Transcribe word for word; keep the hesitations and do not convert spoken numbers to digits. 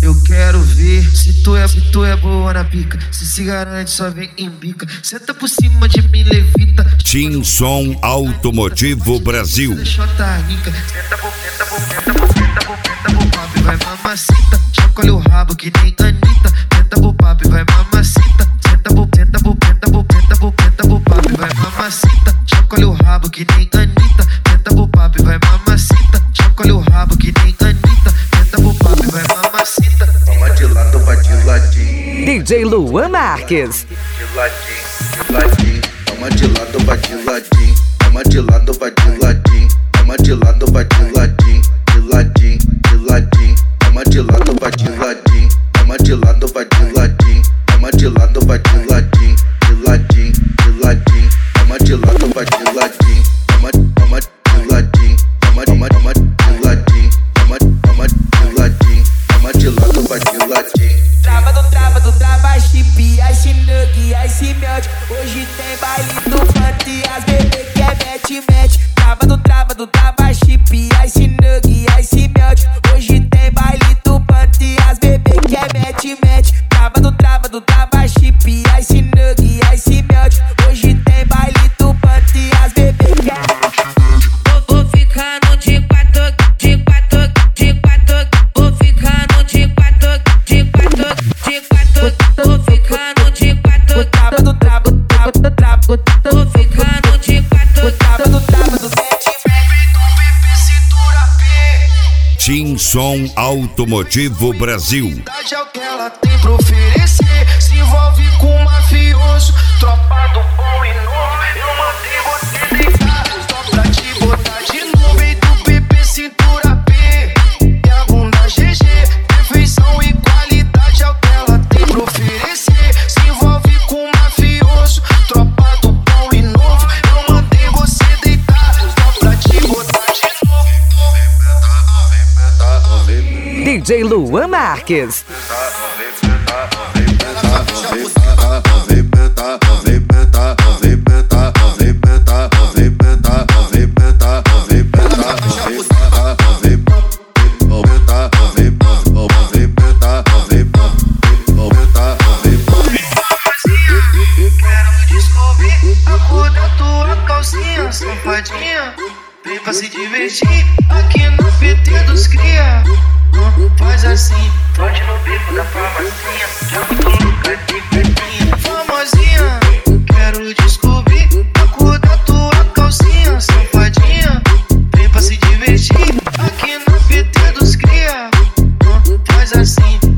Eu quero ver se tu é, se tu é boa na pica. Se se garante, só vem em bica. Senta por cima de mim, levita. Tim Som Automotivo Brasil. Xota rica. Senta por, senta por, senta por, senta por, senta por papo e vai mamacita. Chacoalha o rabo que nem Anitta. Senta por papo e vai mamacita. Senta por, senta por, senta por, senta por, senta por papo e vai mamacita. Chacoalha o rabo que nem Anitta. Senta por papo e vai mamacita. Chacoalha o rabo que nem Anitta. Senta por papo e vai mamacita. Toma de lado, toma de ladinho. D J Luan Marques. De ladinho, de ladinho. Toma de lado, toma de ladinho. Toma de lado, toma de ladinho. Toma de lado, toma de ladinho. De ladinho, de ladinho. Toma de lado, toma de ladinho. Toma de lado, toma de ladinho. Toma de lado, toma de ladinho. De ladinho, de ladinho. Toma de lado, toma de ladinho. Toma, toma de ladinho. Toma, toma, toma de ladinho. Toma, toma de ladinho. Toma de lado, toma de ladinho. Trava do trava do trava chip, ice nug, ice melt. Hoje tem baile do canto e as bebê quer mete, mete. Trava do trava do trava chip, ice nug, ice melt. Hoje tem baile do canto e as bebê quer mete, mete. Trava do trava do trava chip, ice nug, ice melt. Hoje tem baile do canto e as bebê quer mete. Vou ficando de quatro, de quatro, de quatro. Vou ficando de quatro, de quatro, de quatro. Vou ficando de quatro. Trava do trava do trava do trava. Vou ficando de quatro. Trava do trava do mete, Tim Som Automotivo Brasil. É o que ela tem pra oferecer. Se envolve com um mafioso. Tropa do bom e novo. Eu mandei você deitar. Só pra te botar de novo. E do P P cintura P. E a bunda G G. Perfeição e qualidade é o que ela tem pra oferecer. Se envolve com um mafioso. Tropa do bom e novo. Eu mandei você deitar. Só pra te botar de novo. D J Luan Marques. Safadinha, vem pra se divertir aqui no P T dos cria. Faz assim, pode no bico da farmacinha. Já muito louca de pertinha. Famosinha, quero descobrir a cor da tua calcinha. Safadinha, vem pra se divertir aqui no P T dos cria. Faz assim.